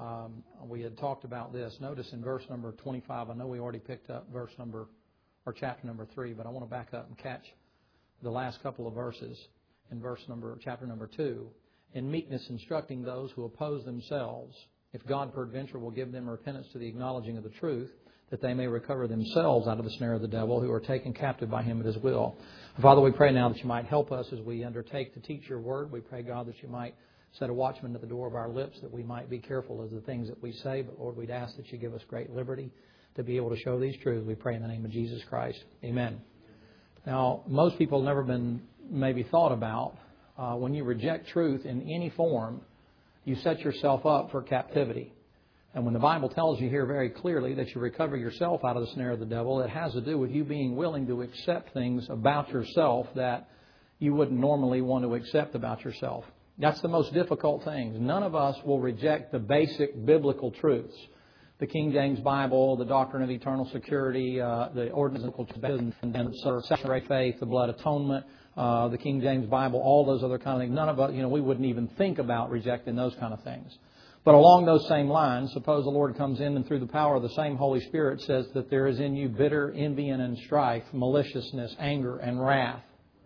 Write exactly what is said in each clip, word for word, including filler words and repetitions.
um, we had talked about this. Notice in verse number twenty-five, I know we already picked up verse number, or chapter number three, but I want to back up and catch the last couple of verses in verse number, chapter number two. In meekness instructing those who oppose themselves, if God peradventure will give them repentance to the acknowledging of the truth, that they may recover themselves out of the snare of the devil, who are taken captive by him at his will. Father, we pray now that you might help us as we undertake to teach your word. We pray, God, that you might set a watchman at the door of our lips, that we might be careful of the things that we say. But Lord, we'd ask that you give us great liberty to be able to show these truths. We pray in the name of Jesus Christ. Amen. Now, most people have never been maybe thought about, uh, when you reject truth in any form, you set yourself up for captivity. And when the Bible tells you here very clearly that you recover yourself out of the snare of the devil, it has to do with you being willing to accept things about yourself that you wouldn't normally want to accept about yourself. That's the most difficult thing. None of us will reject the basic biblical truths. The King James Bible, the doctrine of eternal security, uh, the ordinance of baptism, and separate faith, the blood atonement, uh, the King James Bible, all those other kind of things. None of us, you know, we wouldn't even think about rejecting those kind of things. But along those same lines, suppose the Lord comes in and through the power of the same Holy Spirit says that there is in you bitter envy and strife, maliciousness, anger, and wrath.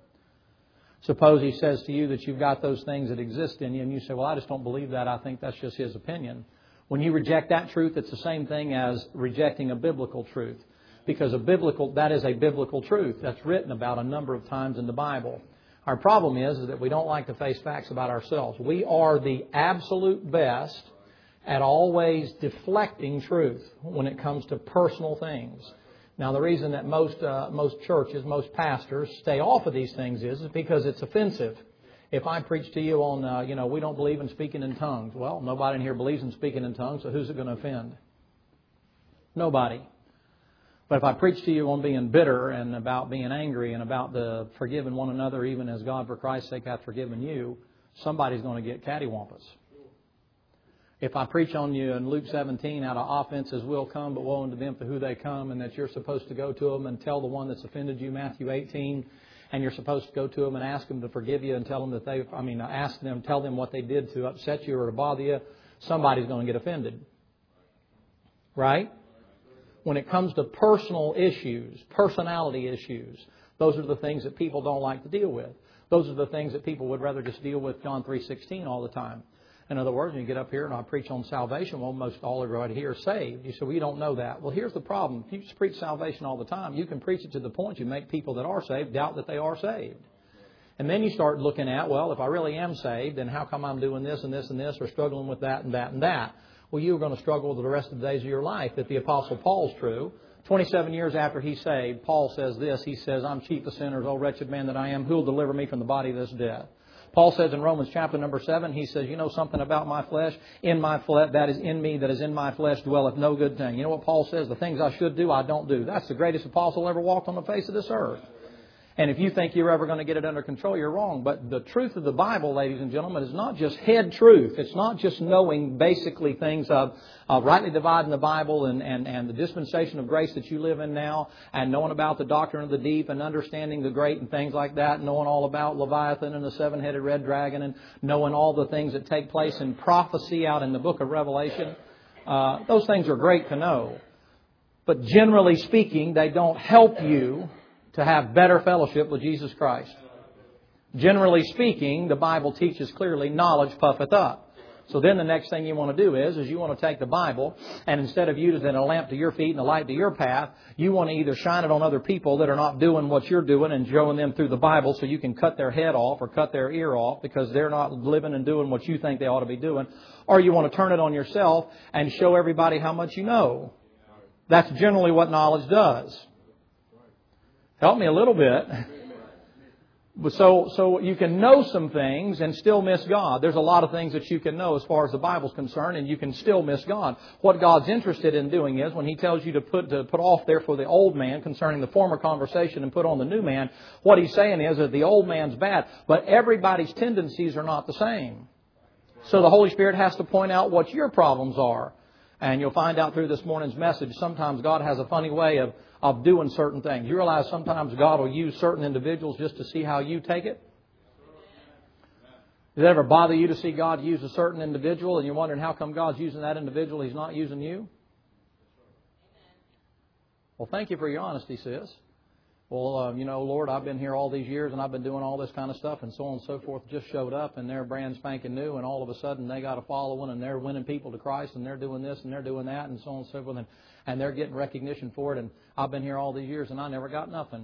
Suppose He says to you that you've got those things that exist in you, and you say, well, I just don't believe that. I think that's just His opinion. When you reject that truth, it's the same thing as rejecting a biblical truth. Because a biblical, that is a biblical truth that's written about a number of times in the Bible. Our problem is, is that we don't like to face facts about ourselves. We are the absolute best at always deflecting truth when it comes to personal things. Now, the reason that most uh, most churches, most pastors stay off of these things is, is because it's offensive. If I preach to you on, uh, you know, we don't believe in speaking in tongues. Well, nobody in here believes in speaking in tongues, so who's it going to offend? Nobody. But if I preach to you on being bitter and about being angry and about the forgiving one another, even as God for Christ's sake hath forgiven you, somebody's going to get cattywampus. If I preach on you in Luke seventeen, out of offenses will come, but woe unto them for who they come, and that you're supposed to go to them and tell the one that's offended you, Matthew eighteen, and you're supposed to go to them and ask them to forgive you and tell them that they, I mean, ask them, tell them what they did to upset you or to bother you, somebody's going to get offended. Right? When it comes to personal issues, personality issues, those are the things that people don't like to deal with. Those are the things that people would rather just deal with John three sixteen all the time. In other words, when you get up here and I preach on salvation, well, most all everybody here is saved. You say, well, you don't know that. Well, here's the problem. If you just preach salvation all the time, you can preach it to the point you make people that are saved doubt that they are saved. And then you start looking at, well, if I really am saved, then how come I'm doing this and this and this or struggling with that and that and that? Well, you're going to struggle with the rest of the days of your life. That the Apostle Paul's true. twenty-seven years after he's saved, Paul says this. He says, I'm chief of sinners, O wretched man that I am. Who will deliver me from the body of this death? Paul says in Romans chapter number seven, he says, you know something about my flesh? In my flesh, that is in me, that is in my flesh, dwelleth no good thing. You know what Paul says? The things I should do, I don't do. That's the greatest apostle ever walked on the face of this earth. And if you think you're ever going to get it under control, you're wrong. But the truth of the Bible, ladies and gentlemen, is not just head truth. It's not just knowing basically things of uh, rightly dividing the Bible and, and, and the dispensation of grace that you live in now, and knowing about the doctrine of the deep and understanding the great and things like that, and knowing all about Leviathan and the seven-headed red dragon and knowing all the things that take place in prophecy out in the book of Revelation. Uh, those things are great to know. But generally speaking, they don't help you to have better fellowship with Jesus Christ. Generally speaking, the Bible teaches clearly, knowledge puffeth up. So then the next thing you want to do is, is you want to take the Bible, and instead of using it a lamp to your feet and a light to your path, you want to either shine it on other people that are not doing what you're doing and showing them through the Bible so you can cut their head off or cut their ear off because they're not living and doing what you think they ought to be doing. Or you want to turn it on yourself and show everybody how much you know. That's generally what knowledge does. Help me a little bit. So, so you can know some things and still miss God. There's a lot of things that you can know as far as the Bible's concerned, and you can still miss God. What God's interested in doing is when He tells you to put to put off therefore the old man concerning the former conversation and put on the new man, what He's saying is that the old man's bad, but everybody's tendencies are not the same. So the Holy Spirit has to point out what your problems are. And you'll find out through this morning's message, sometimes God has a funny way of, of doing certain things. You realize sometimes God will use certain individuals just to see how you take it? Does it ever bother you to see God use a certain individual and you're wondering how come God's using that individual, He's not using you? Well, thank you for your honesty, sis. Well, uh, you know, Lord, I've been here all these years and I've been doing all this kind of stuff and so on and so forth. Just showed up and they're brand spanking new and all of a sudden they got a following and they're winning people to Christ and they're doing this and they're doing that and so on and so forth and, and they're getting recognition for it and I've been here all these years and I never got nothing.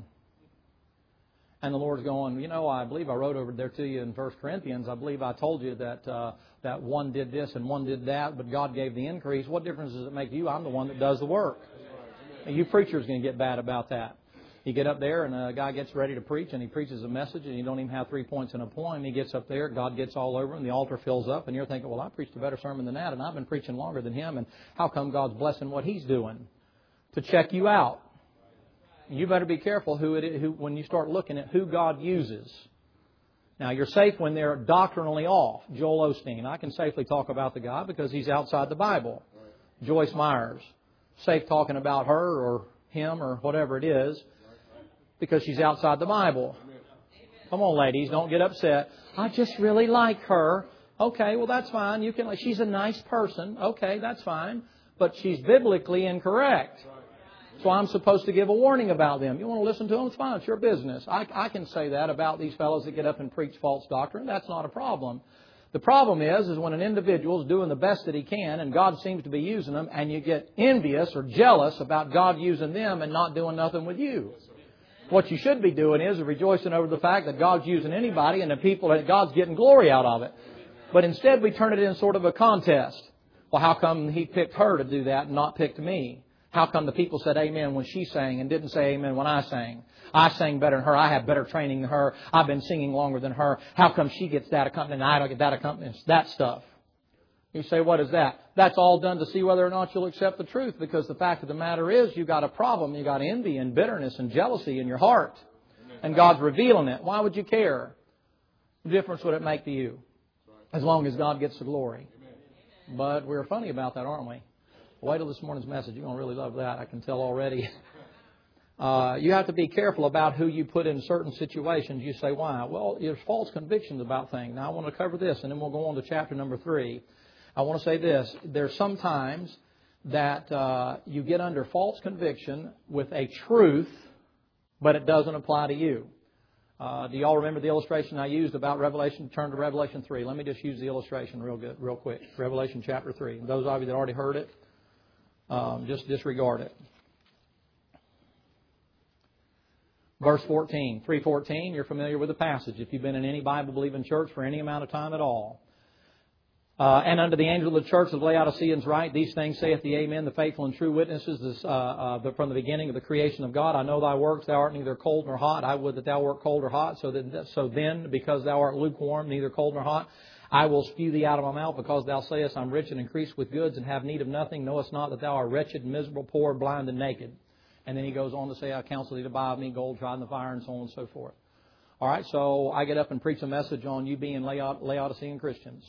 And the Lord's going, you know, I believe I wrote over there to you in First Corinthians, I believe I told you that uh, that one did this and one did that, but God gave the increase. What difference does it make to you? I'm the one that does the work. And you preachers going to get bad about that. You get up there and a guy gets ready to preach and he preaches a message and you don't even have three points in a poem. He gets up there, God gets all over him, the altar fills up and you're thinking, well, I preached a better sermon than that and I've been preaching longer than him and how come God's blessing what he's doing? To check you out. You better be careful who it is, who, when you start looking at who God uses. Now, you're safe when they're doctrinally off. Joel Osteen. I can safely talk about the guy because he's outside the Bible. Joyce Myers. Safe talking about her or him or whatever it is because she's outside the Bible. Come on, ladies. Don't get upset. I just really like her. Okay, well, that's fine. You can. She's a nice person. Okay, that's fine. But she's biblically incorrect. So I'm supposed to give a warning about them. You want to listen to them? It's fine. It's your business. I, I can say that about these fellows that get up and preach false doctrine. That's not a problem. The problem is, is when an individual is doing the best that he can and God seems to be using them and you get envious or jealous about God using them and not doing nothing with you. What you should be doing is rejoicing over the fact that God's using anybody and the people that God's getting glory out of it. But instead we turn it in sort of a contest. Well, how come He picked her to do that and not picked me? How come the people said amen when she sang and didn't say amen when I sang? I sang better than her. I have better training than her. I've been singing longer than her. How come she gets that accompaniment and I don't get that accompaniment? That stuff. You say, what is that? That's all done to see whether or not you'll accept the truth, because the fact of the matter is you've got a problem. You've got envy and bitterness and jealousy in your heart. And God's revealing it. Why would you care? What difference would it make to you? As long as God gets the glory. But we're funny about that, aren't we? Wait till this morning's message. You're going to really love that. I can tell already. Uh, you have to be careful about who you put in certain situations. You say, why? Well, there's false convictions about things. Now, I want to cover this, and then we'll go on to chapter number three. I want to say this. There's sometimes that uh, you get under false conviction with a truth, but it doesn't apply to you. Uh, do you all remember the illustration I used about Revelation? Turn to Revelation three. Let me just use the illustration real good, real quick. Revelation chapter three. Those of you that already heard it, Um, just disregard it. Verse fourteen, three fourteen, you're familiar with the passage if you've been in any Bible-believing church for any amount of time at all. Uh, and unto the angel of the church of Laodiceans write, these things saith the Amen, the faithful and true witnesses this, uh, uh, the, from the beginning of the creation of God. I know thy works, thou art neither cold nor hot. I would that thou wert cold or hot. So, that, so then, because thou art lukewarm, neither cold nor hot, I will spew thee out of my mouth, because thou sayest, I'm rich and increased with goods and have need of nothing. Knowest not that thou art wretched, miserable, poor, blind, and naked. And then he goes on to say, I counsel thee to buy of me gold tried in the fire, and so on and so forth. All right, so I get up and preach a message on you being Laodicean Christians.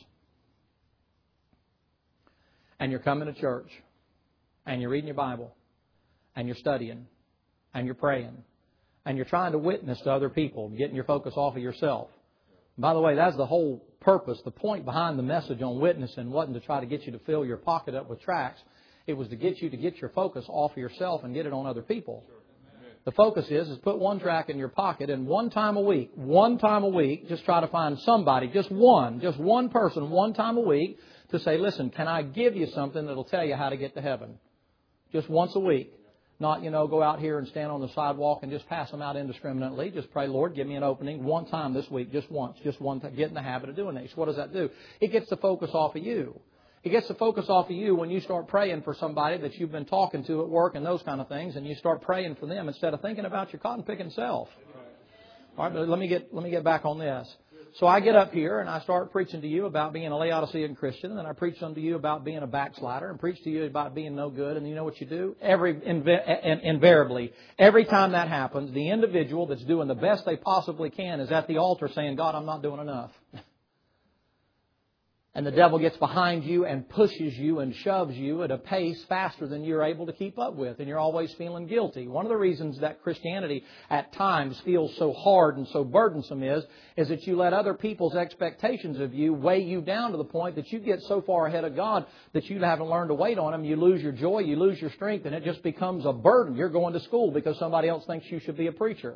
And you're coming to church, and you're reading your Bible, and you're studying, and you're praying, and you're trying to witness to other people, getting your focus off of yourself. By the way, that's the whole purpose. The point behind the message on witnessing wasn't to try to get you to fill your pocket up with tracts. It was to get you to get your focus off of yourself and get it on other people. The focus is, is put one tract in your pocket and one time a week, one time a week, just try to find somebody, just one, just one person, one time a week to say, listen, can I give you something that will tell you how to get to heaven? Just once a week. Not, you know, go out here and stand on the sidewalk and just pass them out indiscriminately. Just pray, Lord, give me an opening one time this week, just once, just one time. Get in the habit of doing this. What does that do? It gets the focus off of you. It gets the focus off of you when you start praying for somebody that you've been talking to at work and those kind of things, and you start praying for them instead of thinking about your cotton picking self. All right, but let me get let me get back on this. So I get up here and I start preaching to you about being a Laodicean Christian, and then I preach unto you about being a backslider, and preach to you about being no good. And you know what you do? Every inv- invariably, every time that happens, the individual that's doing the best they possibly can is at the altar saying, God, I'm not doing enough. And the devil gets behind you and pushes you and shoves you at a pace faster than you're able to keep up with. And you're always feeling guilty. One of the reasons that Christianity at times feels so hard and so burdensome is, is that you let other people's expectations of you weigh you down to the point that you get so far ahead of God that you haven't learned to wait on Him. You lose your joy, you lose your strength, and it just becomes a burden. You're going to school because somebody else thinks you should be a preacher.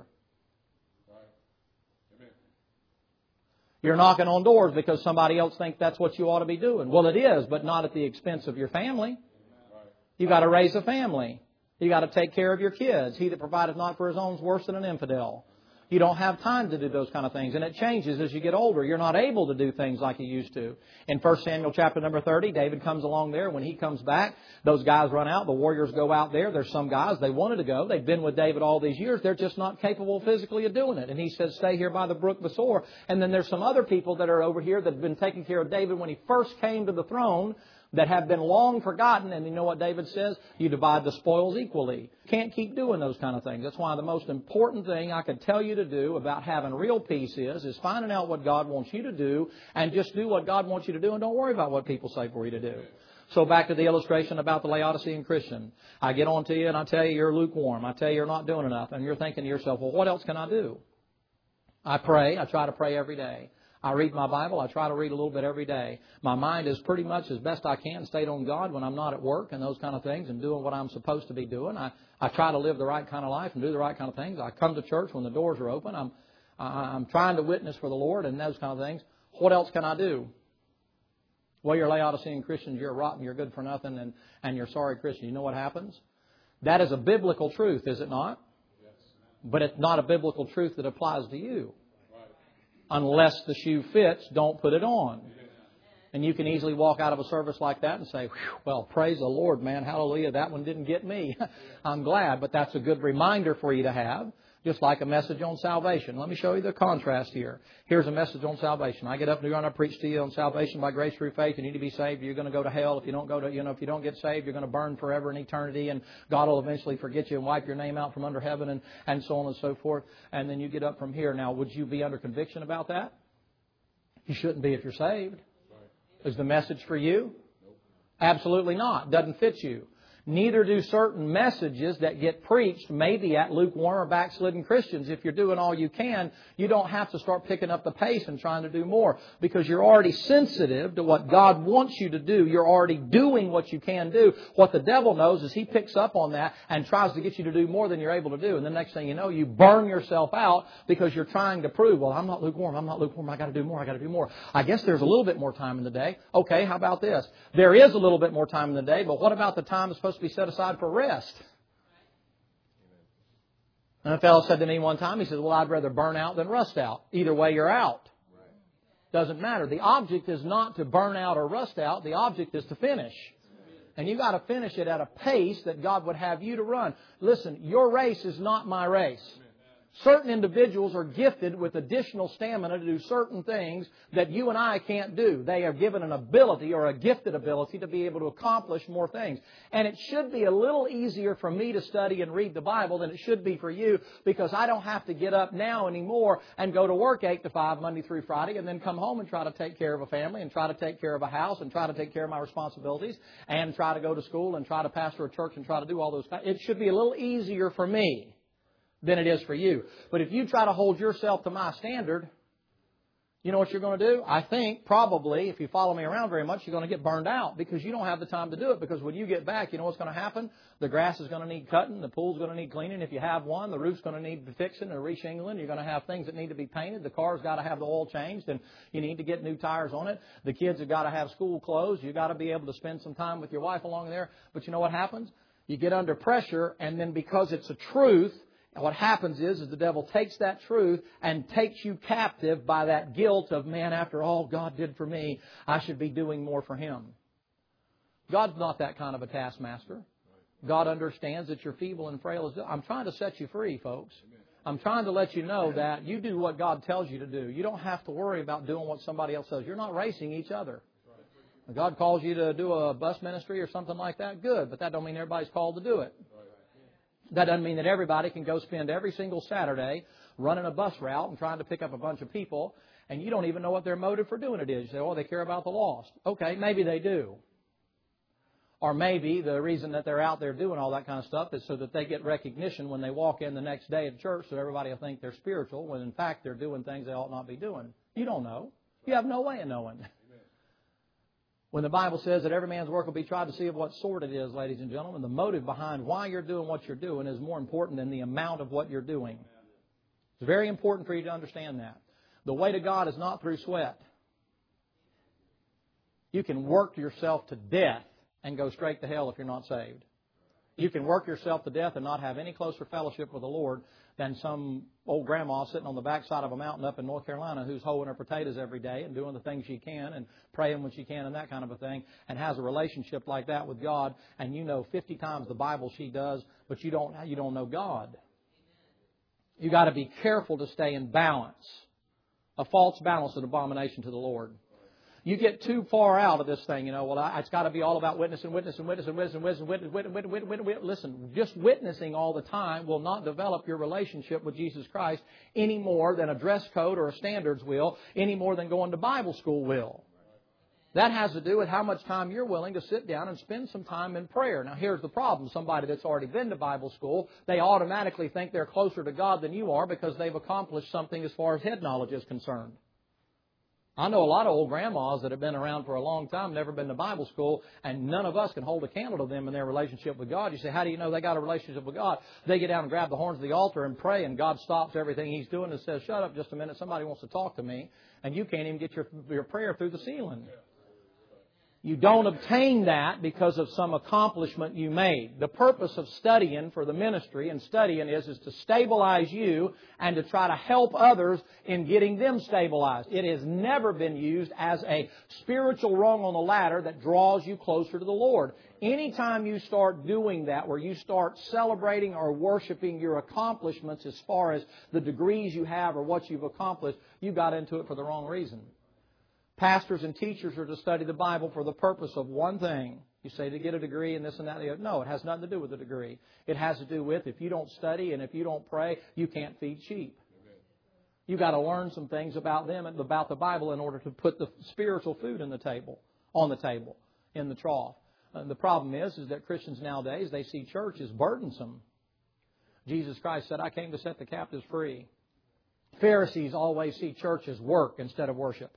You're knocking on doors because somebody else thinks that's what you ought to be doing. Well, it is, but not at the expense of your family. You've got to raise a family. You've got to take care of your kids. He that provideth not for his own is worse than an infidel. You don't have time to do those kind of things. And it changes as you get older. You're not able to do things like you used to. In First Samuel chapter number thirty, David comes along there. When he comes back, those guys run out. The warriors go out there. There's some guys, they wanted to go. They've been with David all these years. They're just not capable physically of doing it. And he says, stay here by the brook Besor. And then there's some other people that are over here that have been taking care of David when he first came to the throne, that have been long forgotten. And you know what David says? You divide the spoils equally. Can't keep doing those kind of things. That's why the most important thing I could tell you to do about having real peace is, is finding out what God wants you to do and just do what God wants you to do and don't worry about what people say for you to do. So back to the illustration about the Laodicean Christian. I get on to you and I tell you you're lukewarm. I tell you you're not doing enough. And you're thinking to yourself, well, what else can I do? I pray. I try to pray every day. I read my Bible. I try to read a little bit every day. My mind is pretty much as best I can stayed on God when I'm not at work and those kind of things and doing what I'm supposed to be doing. I, I try to live the right kind of life and do the right kind of things. I come to church when the doors are open. I'm, I'm trying to witness for the Lord and those kind of things. What else can I do? Well, you're Laodicean Christians. You're rotten. You're good for nothing. And, and you're sorry Christians. You know what happens? That is a biblical truth, is it not? But it's not a biblical truth that applies to you. Unless the shoe fits, don't put it on. And you can easily walk out of a service like that and say, well, praise the Lord, man. Hallelujah. That one didn't get me. I'm glad. But that's a good reminder for you to have. Just like a message on salvation. Let me show you the contrast here. Here's a message on salvation. I get up and I preach to you on salvation by grace through faith. You need to be saved. You're going to go to hell. If you don't go to, you know, if you don't get saved, you're going to burn forever in eternity. And God will eventually forget you and wipe your name out from under heaven and, and so on and so forth. And then you get up from here. Now, would you be under conviction about that? You shouldn't be if you're saved. Is the message for you? Absolutely not. Doesn't fit you. Neither do certain messages that get preached maybe at lukewarm or backslidden Christians. If you're doing all you can, you don't have to start picking up the pace and trying to do more because you're already sensitive to what God wants you to do. You're already doing what you can do. What the devil knows is he picks up on that and tries to get you to do more than you're able to do. And the next thing you know, you burn yourself out because you're trying to prove, well, I'm not lukewarm. I'm not lukewarm. I got to do more. I got to do more. I guess there's a little bit more time in the day. Okay, how about this? There is a little bit more time in the day, but what about the time that's supposed to be set aside for rest? And a fellow said to me one time, he said, well, I'd rather burn out than rust out. Either way, you're out. Doesn't matter. The object is not to burn out or rust out. The object is to finish. And you got to finish it at a pace that God would have you to run. Listen, your race is not my race. Certain individuals are gifted with additional stamina to do certain things that you and I can't do. They are given an ability or a gifted ability to be able to accomplish more things. And it should be a little easier for me to study and read the Bible than it should be for you because I don't have to get up now anymore and go to work eight to five Monday through Friday and then come home and try to take care of a family and try to take care of a house and try to take care of my responsibilities and try to go to school and try to pastor a church and try to do all those things. It should be a little easier for me than it is for you. But if you try to hold yourself to my standard, you know what you're going to do? I think probably if you follow me around very much, you're going to get burned out because you don't have the time to do it. Because when you get back, you know what's going to happen? The grass is going to need cutting. The pool's going to need cleaning. If you have one, the roof's going to need fixing or reshingling. You're going to have things that need to be painted. The car's got to have the oil changed and you need to get new tires on it. The kids have got to have school clothes. You've got to be able to spend some time with your wife along there. But you know what happens? You get under pressure and then because it's a truth, what happens is, is the devil takes that truth and takes you captive by that guilt of, man, after all God did for me, I should be doing more for Him. God's not that kind of a taskmaster. God understands that you're feeble and frail. I'm trying to set you free, folks. I'm trying to let you know that you do what God tells you to do. You don't have to worry about doing what somebody else says. You're not racing each other. If God calls you to do a bus ministry or something like that, good. But that don't mean everybody's called to do it. That doesn't mean that everybody can go spend every single Saturday running a bus route and trying to pick up a bunch of people and you don't even know what their motive for doing it is. You say, oh, they care about the lost. Okay, maybe they do. Or maybe the reason that they're out there doing all that kind of stuff is so that they get recognition when they walk in the next day at church, so everybody will think they're spiritual, when in fact they're doing things they ought not be doing. You don't know. You have no way of knowing. When the Bible says that every man's work will be tried to see of what sort it is, ladies and gentlemen, the motive behind why you're doing what you're doing is more important than the amount of what you're doing. It's very important for you to understand that. The way to God is not through sweat. You can work yourself to death and go straight to hell if you're not saved. You can work yourself to death and not have any closer fellowship with the Lord than some old grandma sitting on the backside of a mountain up in North Carolina who's hoeing her potatoes every day and doing the things she can and praying when she can and that kind of a thing, and has a relationship like that with God, and you know fifty times the Bible she does, but you don't you don't know God. You got to be careful to stay in balance. A false balance is an abomination to the Lord. You get too far out of this thing, you know, well, I, it's got to be all about witness and witness and witness and witness and witness and witness, witness, witness, witness, witness, witness. Listen, just witnessing all the time will not develop your relationship with Jesus Christ any more than a dress code or a standards will, any more than going to Bible school will. That has to do with how much time you're willing to sit down and spend some time in prayer. Now, here's the problem. Somebody that's already been to Bible school, they automatically think they're closer to God than you are because they've accomplished something as far as head knowledge is concerned. I know a lot of old grandmas that have been around for a long time, never been to Bible school, and none of us can hold a candle to them in their relationship with God. You say, how do you know they got a relationship with God? They get down and grab the horns of the altar and pray, and God stops everything He's doing and says, shut up just a minute, somebody wants to talk to me, and you can't even get your, your prayer through the ceiling. You don't obtain that because of some accomplishment you made. The purpose of studying for the ministry and studying is, is to stabilize you and to try to help others in getting them stabilized. It has never been used as a spiritual rung on the ladder that draws you closer to the Lord. Anytime you start doing that, where you start celebrating or worshiping your accomplishments as far as the degrees you have or what you've accomplished, you got into it for the wrong reason. Pastors and teachers are to study the Bible for the purpose of one thing. You say to get a degree and this and that and the other. No, it has nothing to do with a degree. It has to do with if you don't study and if you don't pray, you can't feed sheep. You've got to learn some things about them and about the Bible in order to put the spiritual food in the table, on the table, in the trough. And the problem is, is that Christians nowadays, they see church as burdensome. Jesus Christ said, I came to set the captives free. Pharisees always see church as work instead of worship.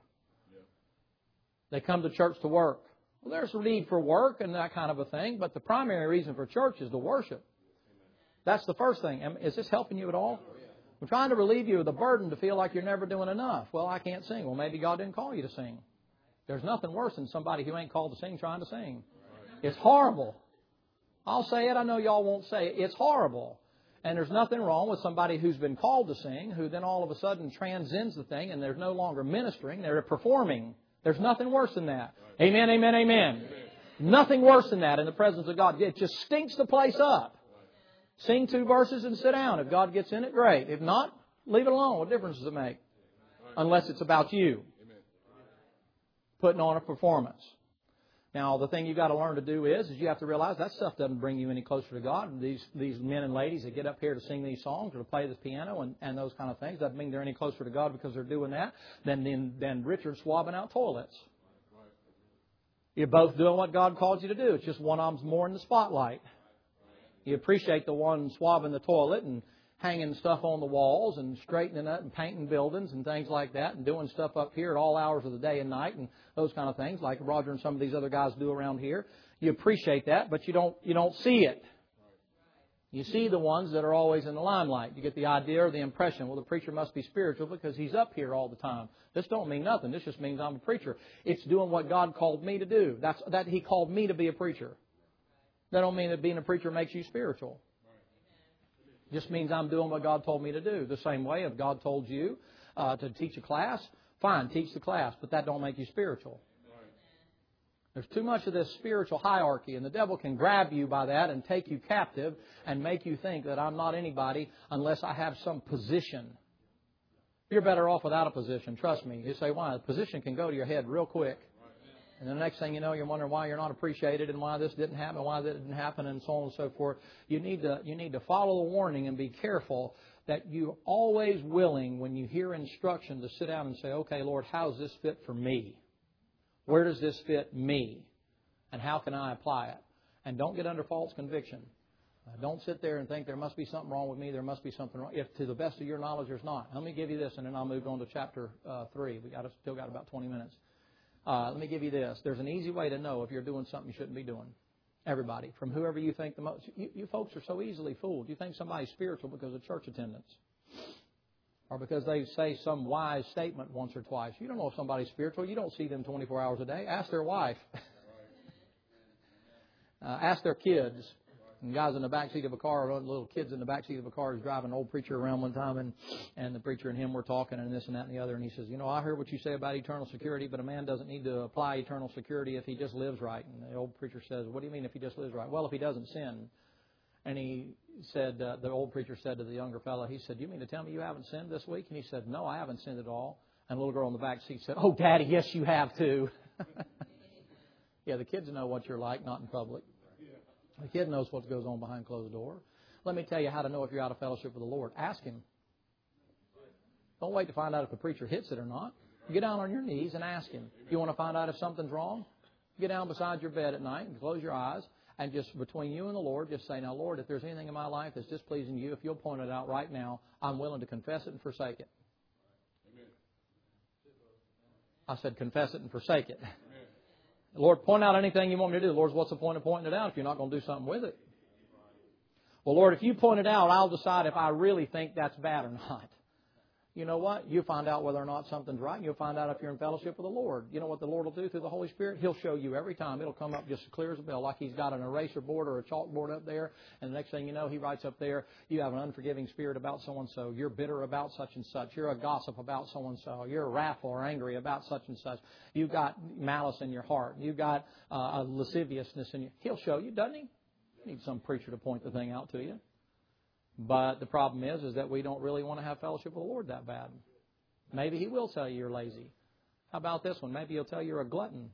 They come to church to work. Well, there's a need for work and that kind of a thing, but the primary reason for church is to worship. That's the first thing. Is this helping you at all? I'm trying to relieve you of the burden to feel like you're never doing enough. Well, I can't sing. Well, maybe God didn't call you to sing. There's nothing worse than somebody who ain't called to sing trying to sing. It's horrible. I'll say it. I know y'all won't say it. It's horrible. And there's nothing wrong with somebody who's been called to sing, who then all of a sudden transcends the thing and they're no longer ministering. They're performing. There's nothing worse than that. Amen, amen, amen. Amen. Nothing worse than that in the presence of God. It just stinks the place up. Sing two verses and sit down. If God gets in it, great. If not, leave it alone. What difference does it make? Unless it's about you. Putting on a performance. Now, the thing you've got to learn to do is, is you have to realize that stuff doesn't bring you any closer to God. And these, these men and ladies that get up here to sing these songs or to play this piano and, and those kind of things, doesn't mean they're any closer to God because they're doing that than, than, than Richard swabbing out toilets. You're both doing what God called you to do. It's just one of them's more in the spotlight. You appreciate the one swabbing the toilet and hanging stuff on the walls and straightening it and painting buildings and things like that and doing stuff up here at all hours of the day and night and those kind of things like Roger and some of these other guys do around here. You appreciate that, but you don't you don't see it. You see the ones that are always in the limelight. You get the idea or the impression, well, the preacher must be spiritual because he's up here all the time. This don't mean nothing. This just means I'm a preacher. It's doing what God called me to do. That's that He called me to be a preacher. That don't mean that being a preacher makes you spiritual. Just means I'm doing what God told me to do. The same way if God told you uh, to teach a class, fine, teach the class, but that don't make you spiritual. There's too much of this spiritual hierarchy, and the devil can grab you by that and take you captive and make you think that I'm not anybody unless I have some position. You're better off without a position, trust me. You say, why? A position can go to your head real quick. And the next thing you know, you're wondering why you're not appreciated and why this didn't happen, why that didn't happen, and so on and so forth. You need to you need to follow the warning and be careful that you're always willing, when you hear instruction, to sit down and say, okay, Lord, how does this fit for me? Where does this fit me? And how can I apply it? And don't get under false conviction. Uh, don't sit there and think there must be something wrong with me, there must be something wrong. If to the best of your knowledge there's not. Let me give you this, and then I'll move on to chapter uh, three. We got still got about twenty minutes. Uh, let me give you this. There's an easy way to know if you're doing something you shouldn't be doing. Everybody, from whoever you think the most. You, you folks are so easily fooled. You think somebody's spiritual because of church attendance, or because they say some wise statement once or twice. You don't know if somebody's spiritual. You don't see them twenty-four hours a day. Ask their wife. uh, ask their kids. And guys in the back seat of a car, little kids in the back seat of a car, is driving an old preacher around one time, and, and the preacher and him were talking and this and that and the other, and he says, you know, I heard what you say about eternal security, but a man doesn't need to apply eternal security if he just lives right. And the old preacher says, what do you mean if he just lives right? Well, if he doesn't sin. And he said, uh, the old preacher said to the younger fellow, he said, you mean to tell me you haven't sinned this week? And he said, no, I haven't sinned at all. And the little girl in the back seat said, oh, Daddy, yes, you have too. Yeah, the kids know what you're like, not in public. The kid knows what goes on behind closed door. Let me tell you how to know if you're out of fellowship with the Lord. Ask Him. Don't wait to find out if the preacher hits it or not. Get down on your knees and ask Him. You want to find out if something's wrong? Get down beside your bed at night and close your eyes, and just between you and the Lord, just say, now, Lord, if there's anything in my life that's displeasing to you, if you'll point it out right now, I'm willing to confess it and forsake it. I said confess it and forsake it. Lord, point out anything you want me to do. Lord, what's the point of pointing it out if you're not going to do something with it? Well, Lord, if you point it out, I'll decide if I really think that's bad or not. You know what? You find out whether or not something's right, and you'll find out if you're in fellowship with the Lord. You know what the Lord will do through the Holy Spirit? He'll show you every time. It'll come up just as clear as a bell, like He's got an eraser board or a chalkboard up there, and the next thing you know, He writes up there, you have an unforgiving spirit about so-and-so. You're bitter about such and such. You're a gossip about so-and-so. You're wrathful or angry about such and such. You've got malice in your heart. You've got uh, a lasciviousness in you. He'll show you, doesn't He? You need some preacher to point the thing out to you. But the problem is, is that we don't really want to have fellowship with the Lord that bad. Maybe He will tell you you're lazy. How about this one? Maybe He'll tell you you're a glutton.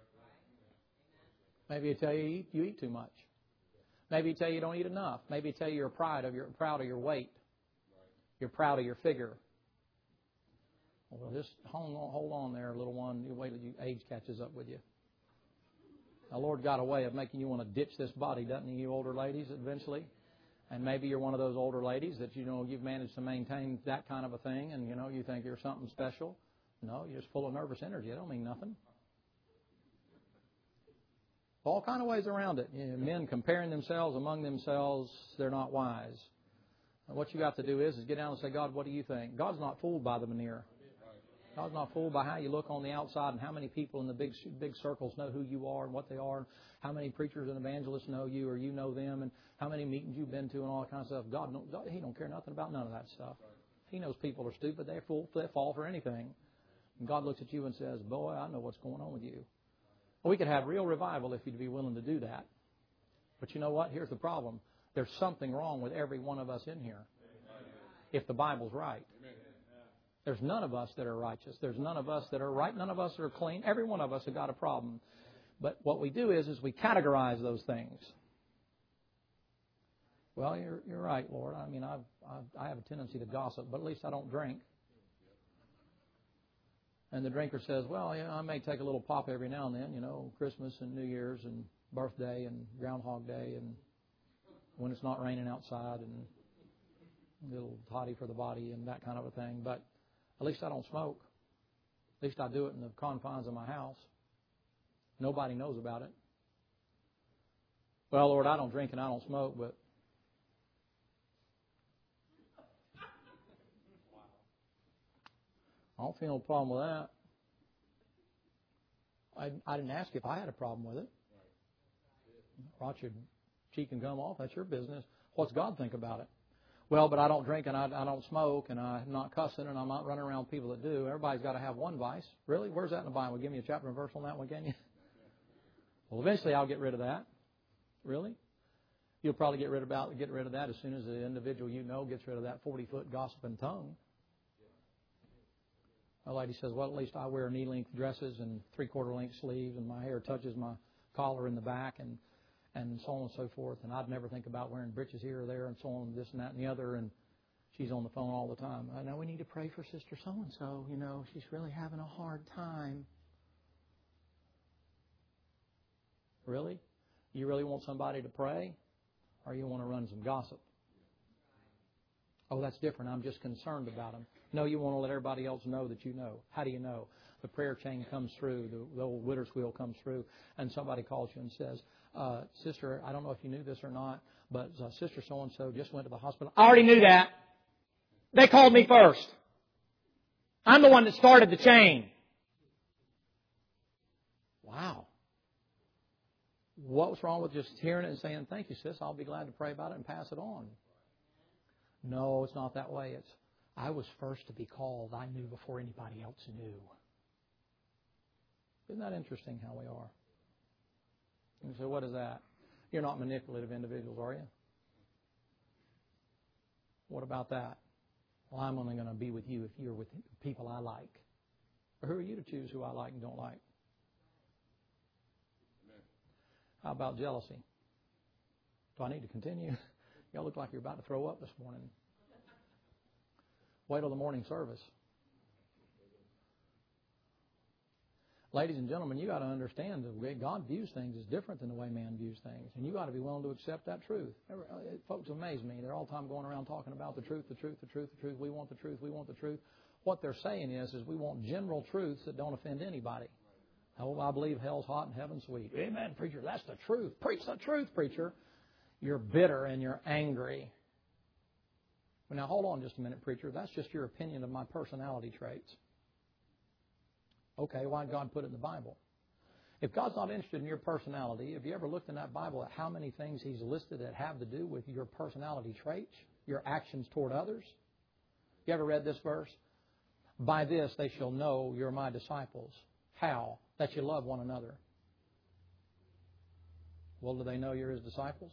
Maybe He'll tell you you eat, you eat too much. Maybe He'll tell you you don't eat enough. Maybe He'll tell you you're proud of your proud of your weight. You're proud of your figure. Well, just hold on, hold on there, little one. You wait till you, age catches up with you. The Lord got a way of making you want to ditch this body, doesn't He, you older ladies, eventually? And maybe you're one of those older ladies that, you know, you've managed to maintain that kind of a thing, and, you know, you think you're something special. No, you're just full of nervous energy. It don't mean nothing. All kind of ways around it. You know, men comparing themselves among themselves, they're not wise. And what you got to do is, is get down and say, God, what do you think? God's not fooled by the veneer. God's not fooled by how you look on the outside and how many people in the big big circles know who you are and what they are, and how many preachers and evangelists know you or you know them, and how many meetings you've been to and all that kind of stuff. God, don't, God He don't care nothing about none of that stuff. He knows people are stupid. They fool, they fall for anything. And God looks at you and says, boy, I know what's going on with you. Well, we could have real revival if you'd be willing to do that. But you know what? Here's the problem. There's something wrong with every one of us in here, if the Bible's right. There's none of us that are righteous. There's none of us that are right. None of us are clean. Every one of us has got a problem. But what we do is, is we categorize those things. Well, you're you're right, Lord. I mean, I've, I've, I have a tendency to gossip, but at least I don't drink. And the drinker says, well, yeah, I may take a little pop every now and then, you know, Christmas and New Year's and birthday and Groundhog Day and when it's not raining outside and a little toddy for the body and that kind of a thing. But at least I don't smoke. At least I do it in the confines of my house. Nobody knows about it. Well, Lord, I don't drink and I don't smoke, but I don't feel no problem with that. I, I didn't ask if I had a problem with it. Rot your cheek and gum off, that's your business. What's God think about it? Well, but I don't drink and I, I don't smoke and I'm not cussing and I'm not running around with people that do. Everybody's got to have one vice. Really? Where's that in the Bible? Give me a chapter and verse on that one, can you? Well, eventually I'll get rid of that. Really? You'll probably get rid of get rid of that as soon as the individual you know gets rid of that forty-foot gossiping tongue. A lady says, well, at least I wear knee-length dresses and three-quarter length sleeves, and my hair touches my collar in the back, and, and so on and so forth. And I'd never think about wearing breeches here or there and so on, this and that and the other. And she's on the phone all the time. I know we need to pray for Sister so-and-so. You know, she's really having a hard time. Really? You really want somebody to pray? Or you want to run some gossip? Oh, that's different. I'm just concerned about them. No, you want to let everybody else know that you know. How do you know? The prayer chain comes through, the, the old widow's wheel comes through, and somebody calls you and says, uh, Sister, I don't know if you knew this or not, but uh, Sister so-and-so just went to the hospital. I already knew that. They called me first. I'm the one that started the chain. Wow. What was wrong with just hearing it and saying, thank you, sis, I'll be glad to pray about it and pass it on? No, it's not that way. It's, I was first to be called. I knew before anybody else knew. Isn't that interesting how we are? And you say, what is that? You're not manipulative individuals, are you? What about that? Well, I'm only going to be with you if you're with people I like. Or who are you to choose who I like and don't like? How about jealousy? Do I need to continue? Y'all look like you're about to throw up this morning. Wait till the morning service. Ladies and gentlemen, you got to understand the way God views things is different than the way man views things. And you got to be willing to accept that truth. Folks amaze me. They're all the time going around talking about the truth, the truth, the truth, the truth. We want the truth. We want the truth. What they're saying is, is we want general truths that don't offend anybody. Oh, I believe hell's hot and heaven's sweet. Amen, preacher. That's the truth. Preach the truth, preacher. You're bitter and you're angry. Well, now, hold on just a minute, preacher. That's just your opinion of my personality traits. Okay, why did God put it in the Bible? If God's not interested in your personality, have you ever looked in that Bible at how many things He's listed that have to do with your personality traits, your actions toward others? You ever read this verse? By this they shall know you're my disciples. How? That you love one another. Well, do they know you're His disciples?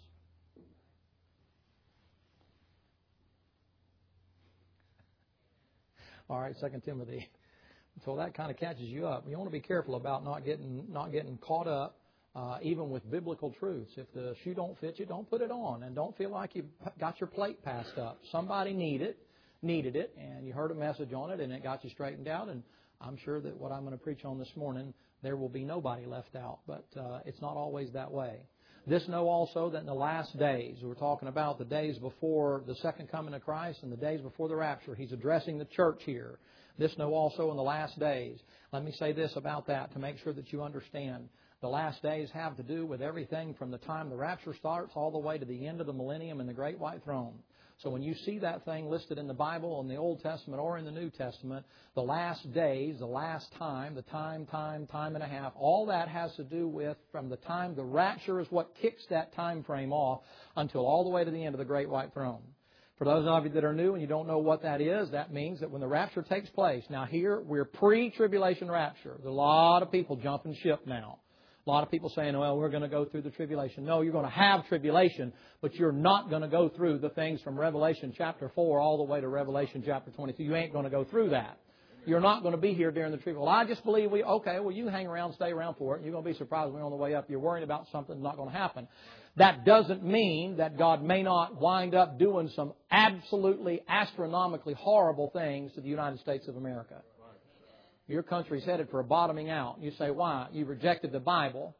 All right, Second Timothy. So that kind of catches you up. You want to be careful about not getting not getting caught up, uh, even with biblical truths. If the shoe don't fit you, don't put it on, and don't feel like you got your plate passed up. Somebody need it, needed it, and you heard a message on it, and it got you straightened out. And I'm sure that what I'm going to preach on this morning, there will be nobody left out. But uh, it's not always that way. This know also that in the last days, we're talking about the days before the second coming of Christ and the days before the rapture. He's addressing the church here. This know also in the last days. Let me say this about that to make sure that you understand. The last days have to do with everything from the time the rapture starts all the way to the end of the millennium and the great white throne. So when you see that thing listed in the Bible, in the Old Testament or in the New Testament, the last days, the last time, the time, time, time and a half, all that has to do with from the time the rapture is what kicks that time frame off until all the way to the end of the great white throne. For those of you that are new and you don't know what that is, that means that when the rapture takes place, now here we're pre-tribulation rapture. There's a lot of people jumping ship now. A lot of people saying, well, we're going to go through the tribulation. No, you're going to have tribulation, but you're not going to go through the things from Revelation chapter four all the way to Revelation chapter twenty-two. You ain't going to go through that. You're not going to be here during the tribulation. Well, I just believe we, okay, well, you hang around, stay around for it, and you're going to be surprised when you're on the way up. You're worrying about something that's not going to happen. That doesn't mean that God may not wind up doing some absolutely astronomically horrible things to the United States of America. Your country's headed for a bottoming out. You say, why? You rejected the Bible,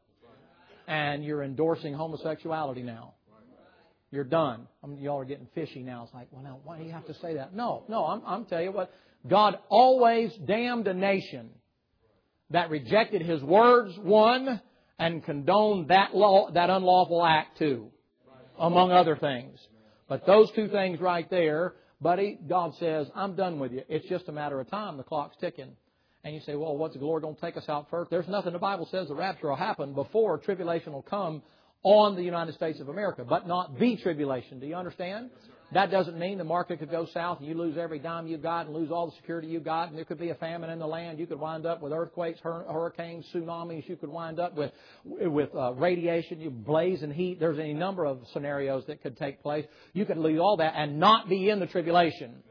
and you're endorsing homosexuality now. You're done. I mean, y'all are getting fishy now. It's like, well, now, why do you have to say that? No, no, I'm, I'm telling you what. God always damned a nation that rejected His words, one, and condoned that law, that unlawful act, two, among other things. But those two things right there, buddy, God says, I'm done with you. It's just a matter of time. The clock's ticking. And you say, well, what's the Lord going to take us out first? There's nothing. The Bible says the rapture will happen before tribulation will come on the United States of America, but not the tribulation. Do you understand? That doesn't mean the market could go south and you lose every dime you've got and lose all the security you've got, and there could be a famine in the land. You could wind up with earthquakes, hurricanes, tsunamis. You could wind up with with uh, radiation, you blaze and heat. There's any number of scenarios that could take place. You could lose all that and not be in the tribulation.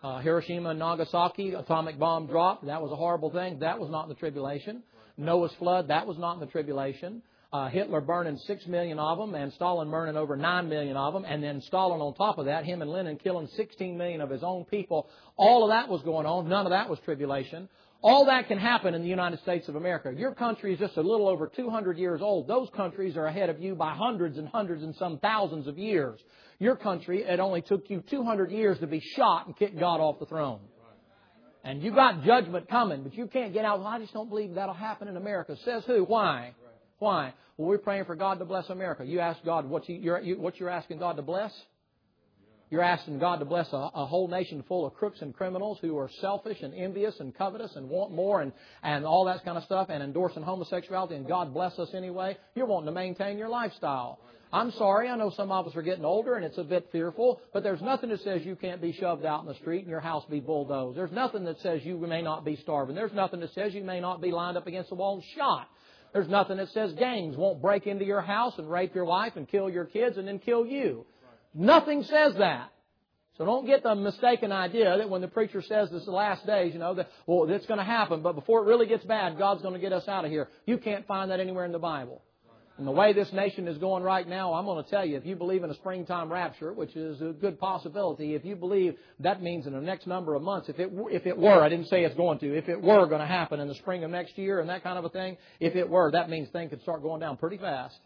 Uh, Hiroshima and Nagasaki, atomic bomb dropped. That was a horrible thing. That was not in the tribulation. Noah's flood, that was not in the tribulation. Uh, Hitler burning six million of them, and Stalin burning over nine million of them, and then Stalin on top of that, him and Lenin killing sixteen million of his own people. All of that was going on. None of that was tribulation. All that can happen in the United States of America. Your country is just a little over two hundred years old. Those countries are ahead of you by hundreds and hundreds and some thousands of years. Your country, it only took you two hundred years to be shot and kick God off the throne. And you got judgment coming, but you can't get out. Well, I just don't believe that'll happen in America. Says who? Why? Why? Well, we're praying for God to bless America. You ask God what, you, you're, you, what you're asking God to bless? You're asking God to bless a, a whole nation full of crooks and criminals who are selfish and envious and covetous and want more and, and all that kind of stuff and endorsing homosexuality, and God bless us anyway. You're wanting to maintain your lifestyle. I'm sorry, I know some of us are getting older and it's a bit fearful, but there's nothing that says you can't be shoved out in the street and your house be bulldozed. There's nothing that says you may not be starving. There's nothing that says you may not be lined up against the wall and shot. There's nothing that says gangs won't break into your house and rape your wife and kill your kids and then kill you. Nothing says that. So don't get the mistaken idea that when the preacher says this is the last days, you know, that, well, it's going to happen, but before it really gets bad, God's going to get us out of here. You can't find that anywhere in the Bible. And the way this nation is going right now, I'm going to tell you, if you believe in a springtime rapture, which is a good possibility, if you believe that means in the next number of months, if it if it were, I didn't say it's going to, if it were going to happen in the spring of next year and that kind of a thing, if it were, that means things could start going down pretty fast.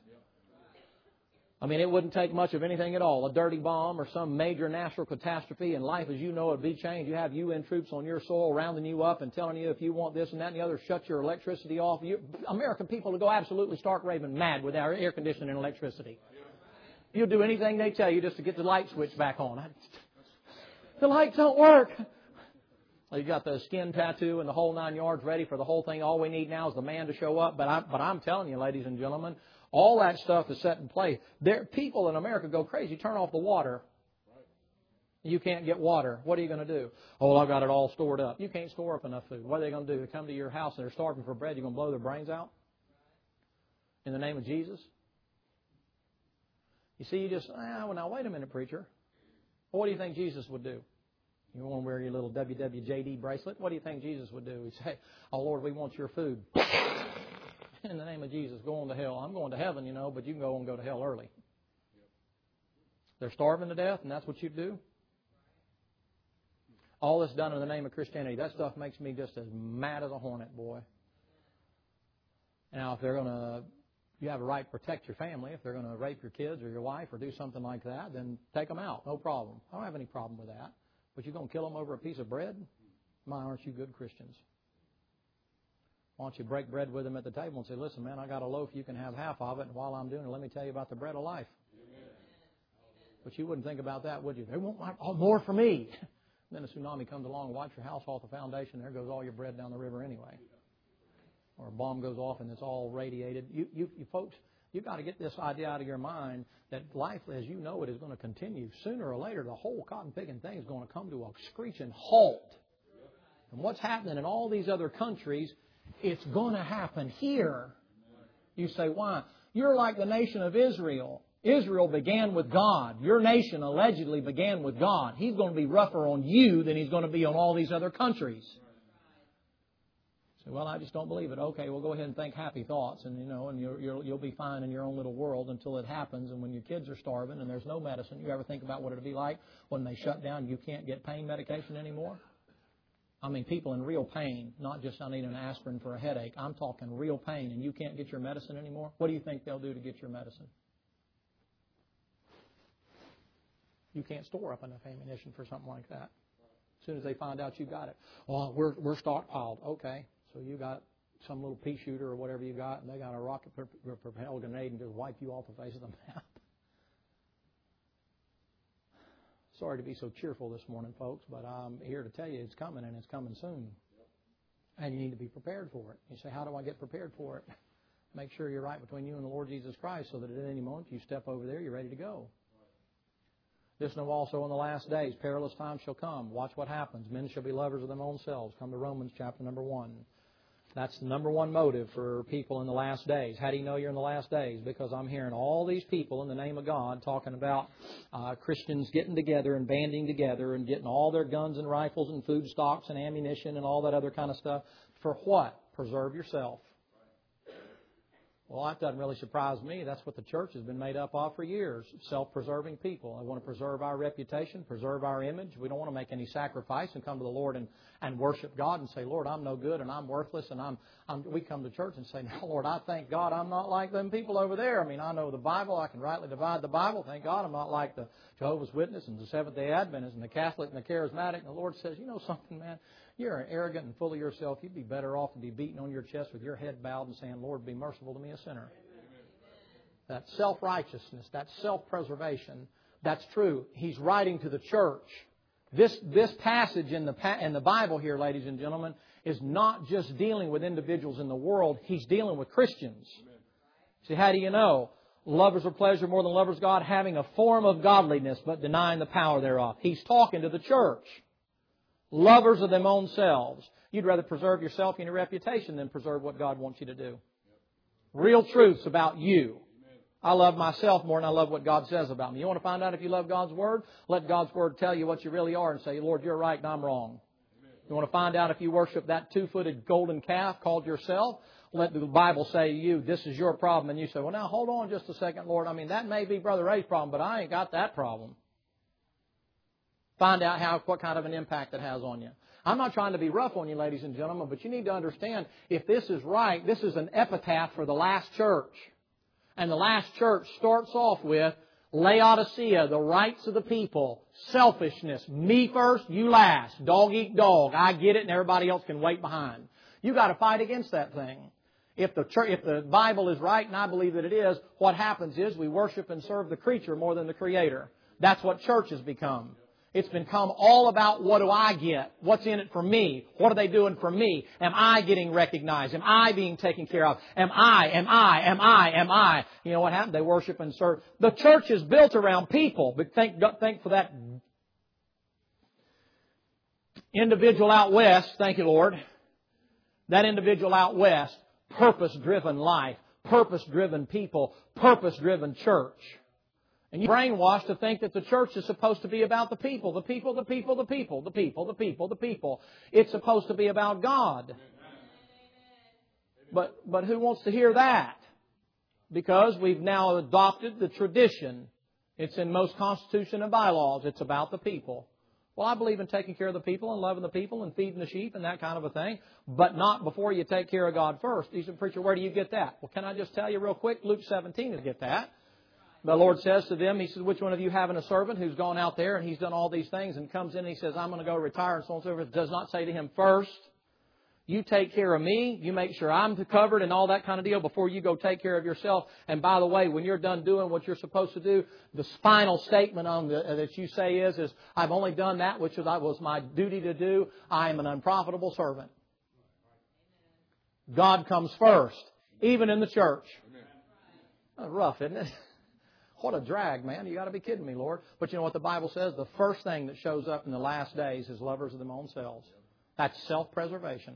I mean, it wouldn't take much of anything at all. A dirty bomb or some major natural catastrophe, and life as you know it would be changed. You have U N troops on your soil rounding you up and telling you if you want this and that and the other, shut your electricity off. You, American people will go absolutely stark raving mad with our air conditioning and electricity. You'll do anything they tell you just to get the light switch back on. The lights don't work. You got the skin tattoo and the whole nine yards ready for the whole thing. All we need now is the man to show up. But, I, but I'm telling you, ladies and gentlemen, all that stuff is set in place. There, people in America go crazy. Turn off the water. You can't get water. What are you going to do? Oh, I've got it all stored up. You can't store up enough food. What are they going to do? They come to your house and they're starving for bread. You're going to blow their brains out? In the name of Jesus? You see, you just, ah, well, now, wait a minute, preacher. Well, what do you think Jesus would do? You want to wear your little W W J D bracelet? What do you think Jesus would do? He'd say, oh, Lord, we want your food. In the name of Jesus, go on to hell. I'm going to heaven, you know, but you can go and go to hell early. They're starving to death, and that's what you do? All this done in the name of Christianity. That stuff makes me just as mad as a hornet, boy. Now, if they're going to, you have a right to protect your family. If they're going to rape your kids or your wife or do something like that, then take them out. No problem. I don't have any problem with that. But you're going to kill them over a piece of bread? My, aren't you good Christians? Why don't you break bread with them at the table and say, listen, man, I got a loaf, you can have half of it, and while I'm doing it, let me tell you about the bread of life. Amen. But you wouldn't think about that, would you? They won't want more for me. Then a tsunami comes along and wipes your house off the foundation, there goes all your bread down the river anyway. Or a bomb goes off and it's all radiated. You, you, you folks, you've got to get this idea out of your mind that life as you know it is going to continue. Sooner or later, the whole cotton picking thing is going to come to a screeching halt. And what's happening in all these other countries, it's going to happen here. You say, why? You're like the nation of Israel. Israel began with God. Your nation allegedly began with God. He's going to be rougher on you than He's going to be on all these other countries. Say, well, I just don't believe it. Okay, well, go ahead and think happy thoughts, and you know, and you'll, you'll, you'll be fine in your own little world until it happens. And when your kids are starving and there's no medicine, you ever think about what it'll be like when they shut down? You can't get pain medication anymore. I mean, people in real pain, not just I need an aspirin for a headache. I'm talking real pain, and you can't get your medicine anymore. What do you think they'll do to get your medicine? You can't store up enough ammunition for something like that. As soon as they find out you got it. Well, we're, we're stockpiled. Okay, so you got some little pea shooter or whatever you got, and they got a rocket propelled grenade and just wipe you off the face of the map. Sorry to be so cheerful this morning, folks, but I'm here to tell you it's coming, and it's coming soon. And you need to be prepared for it. You say, how do I get prepared for it? Make sure you're right between you and the Lord Jesus Christ so that at any moment you step over there, you're ready to go. This know also in the last days, perilous times shall come. Watch what happens. Men shall be lovers of their own selves. Come to Romans chapter number one. That's the number one motive for people in the last days. How do you know you're in the last days? Because I'm hearing all these people in the name of God talking about uh, Christians getting together and banding together and getting all their guns and rifles and food stocks and ammunition and all that other kind of stuff. For what? Preserve yourself. Well, that doesn't really surprise me. That's what the church has been made up of for years. Self-preserving people. I want to preserve our reputation, preserve our image. We don't want to make any sacrifice and come to the Lord and, and worship God and say, Lord, I'm no good and I'm worthless. And I'm, I'm, we come to church and say, no, Lord, I thank God I'm not like them people over there. I mean, I know the Bible. I can rightly divide the Bible. Thank God I'm not like the Jehovah's Witness and the Seventh-day Adventists and the Catholic and the Charismatic. And the Lord says, you know something, man? You're arrogant and full of yourself. You'd be better off to be beating on your chest with your head bowed and saying, Lord, be merciful to me, a sinner. That self-righteousness, that self-preservation, that's true. He's writing to the church. This, this passage in the, in the Bible here, ladies and gentlemen, is not just dealing with individuals in the world. He's dealing with Christians. See, how do you know? Lovers of pleasure more than lovers of God, having a form of godliness but denying the power thereof. He's talking to the church. Lovers of them own selves. You'd rather preserve yourself and your reputation than preserve what God wants you to do. Real truths about you. I love myself more than I love what God says about me. You want to find out if you love God's Word? Let God's Word tell you what you really are and say, Lord, you're right and I'm wrong. You want to find out if you worship that two-footed golden calf called yourself? Let the Bible say to you, this is your problem. And you say, well, now hold on just a second, Lord. I mean, that may be Brother Ray's problem, but I ain't got that problem. Find out how what kind of an impact it has on you. I'm not trying to be rough on you, ladies and gentlemen, but you need to understand, if this is right, this is an epitaph for the last church. And the last church starts off with Laodicea, the rights of the people, selfishness, me first, you last, dog eat dog, I get it and everybody else can wait behind. You got to fight against that thing. If the church, if the Bible is right, and I believe that it is, what happens is we worship and serve the creature more than the Creator. That's what church has become. It's become all about what do I get? What's in it for me? What are they doing for me? Am I getting recognized? Am I being taken care of? Am I? Am I? Am I? Am I? You know what happened? They worship and serve. The church is built around people. But thank, thank for that individual out west. Thank you, Lord. That individual out west. Purpose-driven life. Purpose-driven people. Purpose-driven church. And you're brainwashed to think that the church is supposed to be about the people, the people, the people, the people, the people, the people, the people. It's supposed to be about God. But, but who wants to hear that? Because we've now adopted the tradition. It's in most constitution and bylaws. It's about the people. Well, I believe in taking care of the people and loving the people and feeding the sheep and that kind of a thing, but not before you take care of God first. He said, preacher, where do you get that? Well, can I just tell you real quick? Luke seventeen to get that. The Lord says to them, He says, which one of you having a servant who's gone out there and he's done all these things and comes in and he says, I'm going to go retire and so on and so forth, does not say to him, first, you take care of me, you make sure I'm covered and all that kind of deal before you go take care of yourself. And by the way, when you're done doing what you're supposed to do, the final statement on the, uh, that you say is, is, I've only done that which was my duty to do. I am an unprofitable servant. God comes first, even in the church. Oh, rough, isn't it? What a drag, man. You got to be kidding me, Lord. But you know what the Bible says? The first thing that shows up in the last days is lovers of their own selves. That's self-preservation.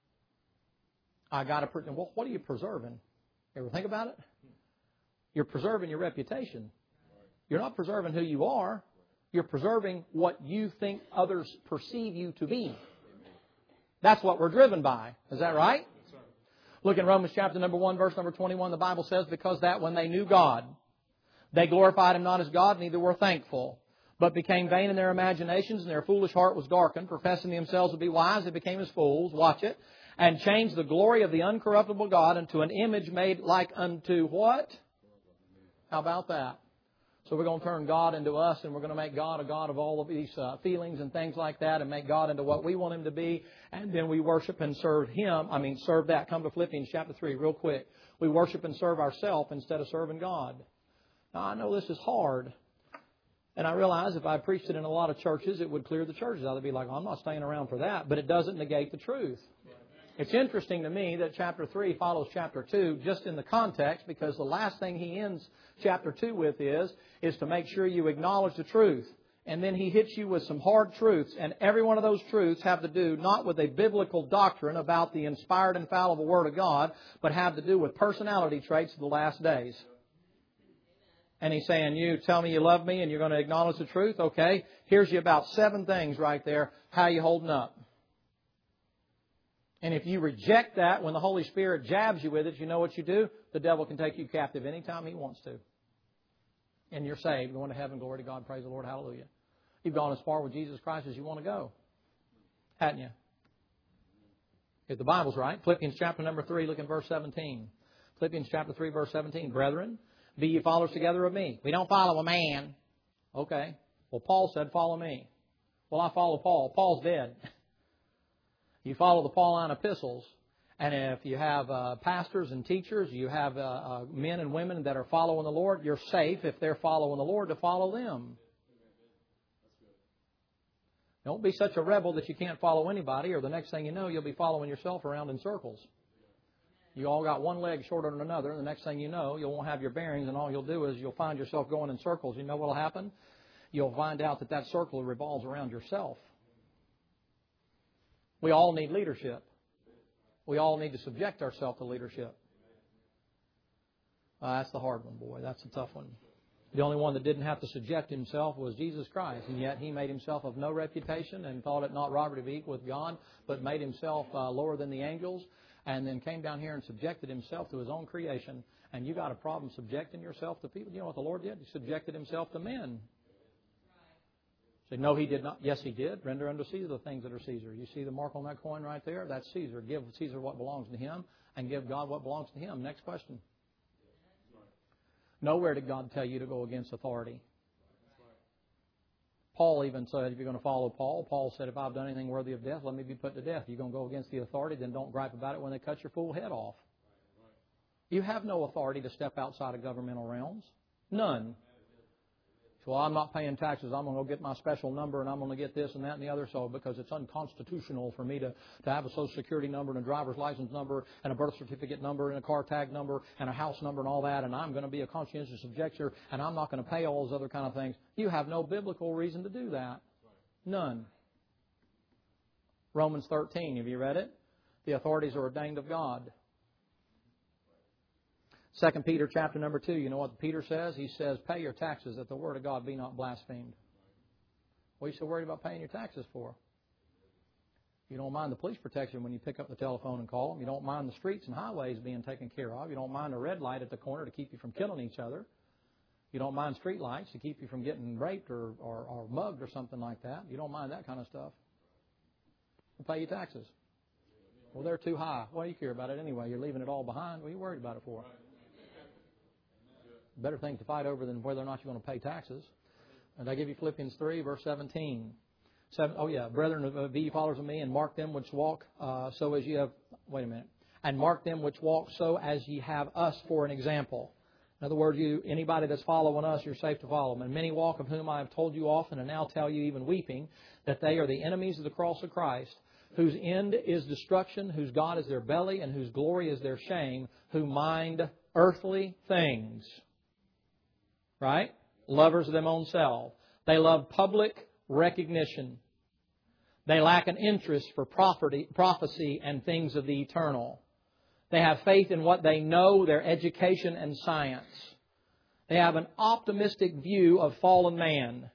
I got to, well, what are you preserving? You ever think about it? You're preserving your reputation. You're not preserving who you are. You're preserving what you think others perceive you to be. That's what we're driven by. Is that right? Look in Romans chapter number one, verse number twenty-one. The Bible says, because that when they knew God, they glorified Him not as God, neither were thankful, but became vain in their imaginations, and their foolish heart was darkened. Professing themselves to be wise, they became as fools. Watch it. And changed the glory of the uncorruptible God into an image made like unto what? How about that? So we're going to turn God into us, and we're going to make God a God of all of these uh, feelings and things like that, and make God into what we want Him to be. And then we worship and serve Him. I mean, serve that. Come to Philippians chapter three real quick. We worship and serve ourselves instead of serving God. Now, I know this is hard, and I realize if I preached it in a lot of churches, it would clear the churches out. They'd be like, well, I'm not staying around for that. But it doesn't negate the truth. It's interesting to me that chapter three follows chapter two just in the context, because the last thing he ends chapter two with is, is to make sure you acknowledge the truth. and then he hits you with some hard truths, and every one of those truths have to do not with a biblical doctrine about the inspired, infallible Word of God, but have to do with personality traits of the last days. And he's saying, you tell me you love me and you're going to acknowledge the truth? Okay, here's you about seven things right there. How you holding up? And if you reject that when the Holy Spirit jabs you with it, you know what you do? The devil can take you captive anytime he wants to. And you're saved, going to heaven, glory to God, praise the Lord, hallelujah. You've gone as far with Jesus Christ as you want to go. Hadn't you? If the Bible's right. Philippians chapter number three, look in verse seventeen. Philippians chapter three, verse seventeen. Brethren, be ye followers together of me. We don't follow a man. Okay. Well, Paul said, follow me. Well, I follow Paul. Paul's dead. You follow the Pauline epistles. And if you have uh, pastors and teachers, you have uh, uh, men and women that are following the Lord, you're safe if they're following the Lord to follow them. Don't be such a rebel that you can't follow anybody, or the next thing you know, you'll be following yourself around in circles. You all got one leg shorter than another, and the next thing you know, you won't have your bearings, and all you'll do is you'll find yourself going in circles. You know what will happen? You'll find out that that circle revolves around yourself. We all need leadership. We all need to subject ourselves to leadership. Uh, that's the hard one, boy. That's a tough one. The only one that didn't have to subject himself was Jesus Christ, and yet He made Himself of no reputation and thought it not robbery to be equal with God, but made Himself uh, lower than the angels, and then came down here and subjected Himself to His own creation. And you got a problem subjecting yourself to people? You know what the Lord did? He subjected Himself to men. Say, no, He did not. Yes, He did. Render unto Caesar the things that are Caesar. You see the mark on that coin right there? That's Caesar. Give Caesar what belongs to him, and give God what belongs to Him. Next question. Nowhere did God tell you to go against authority. Paul even said, if you're going to follow Paul, Paul said, if I've done anything worthy of death, let me be put to death. If you're going to go against the authority, then don't gripe about it when they cut your fool head off. You have no authority to step outside of governmental realms. None. So, well, I'm not paying taxes. I'm going to go get my special number, and I'm going to get this and that and the other. So, because it's unconstitutional for me to, to have a Social Security number and a driver's license number and a birth certificate number and a car tag number and a house number and all that, and I'm going to be a conscientious objector, and I'm not going to pay all those other kind of things. You have no biblical reason to do that. None. Romans thirteen, have you read it? The authorities are ordained of God. Second Peter chapter number two, you know what Peter says? He says, pay your taxes that the Word of God be not blasphemed. What are you so worried about paying your taxes for? You don't mind the police protection when you pick up the telephone and call them. You don't mind the streets and highways being taken care of. You don't mind a red light at the corner to keep you from killing each other. You don't mind street lights to keep you from getting raped or, or, or mugged or something like that. You don't mind that kind of stuff. Well, pay your taxes. Well, they're too high. Why do you care about it anyway? You're leaving it all behind. What are you worried about it for? Better thing to fight over than whether or not you're going to pay taxes. And I give you Philippians three, verse seventeen. Seven, oh, yeah. Brethren, be ye followers of me, and mark them which walk uh, so as ye have... Wait a minute. And mark them which walk so as ye have us for an example. In other words, you anybody that's following us, you're safe to follow them. And many walk, of whom I have told you often, and now tell you even weeping, that they are the enemies of the cross of Christ, whose end is destruction, whose God is their belly, and whose glory is their shame, who mind earthly things. Right? Lovers of them own self. They love public recognition. They lack an interest for property, prophecy and things of the eternal. They have faith in what they know, their education and science. They have an optimistic view of fallen man.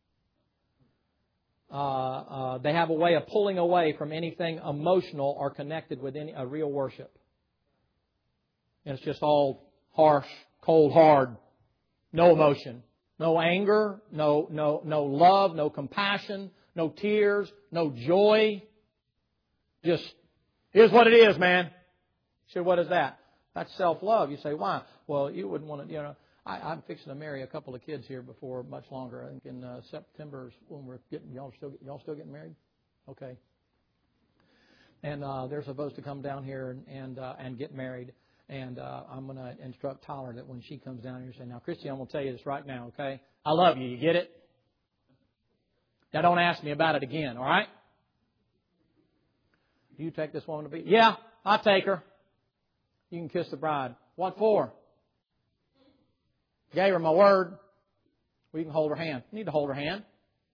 Uh, uh, they have a way of pulling away from anything emotional or connected with any a real worship. And it's just all harsh, cold, hard. No emotion, no anger, no no no love, no compassion, no tears, no joy. Just, here's what it is, man. You say, what is that? That's self-love. You say, why? Well, you wouldn't want to, you know, I, I'm fixing to marry a couple of kids here before much longer. I think in uh, September is when we're getting, y'all still, y'all still getting married? Okay. And uh, they're supposed to come down here and and, uh, and get married. And uh, I'm going to instruct Tyler that when she comes down here, say, now, Christy, I'm going to tell you this right now, okay? I love you. You get it? Now, don't ask me about it again, all right? Do you take this woman to be? Yeah, I'll take her. You can kiss the bride. What for? Gave her my word. Well, you can hold her hand. You need to hold her hand.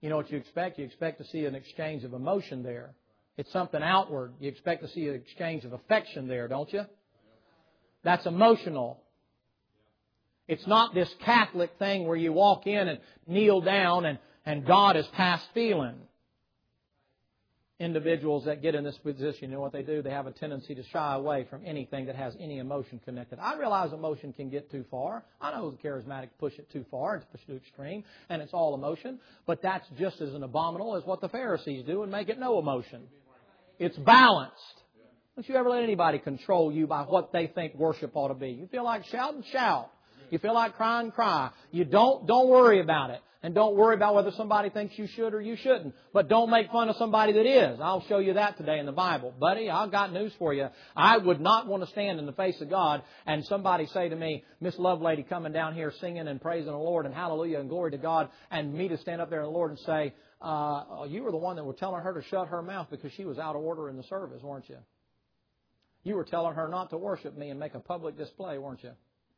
You know what you expect? You expect to see an exchange of emotion there. It's something outward. You expect to see an exchange of affection there, don't you? That's emotional. It's not this Catholic thing where you walk in and kneel down and, and God is past feeling. Individuals that get in this position, you know what they do? They have a tendency to shy away from anything that has any emotion connected. I realize emotion can get too far. I know the charismatics push it too far, it's pushed to extreme, and it's all emotion. But that's just as an abominable as what the Pharisees do and make it no emotion. It's balanced. Don't you ever let anybody control you by what they think worship ought to be. You feel like shouting, shout. You feel like crying, cry. You don't, don't worry about it. And don't worry about whether somebody thinks you should or you shouldn't. But don't make fun of somebody that is. I'll show you that today in the Bible. Buddy, I've got news for you. I would not want to stand in the face of God and somebody say to me, Miss Lovelady coming down here singing and praising the Lord and hallelujah and glory to God, and me to stand up there in the Lord and say, uh, you were the one that were telling her to shut her mouth because she was out of order in the service, weren't you? You were telling her not to worship me and make a public display, weren't you?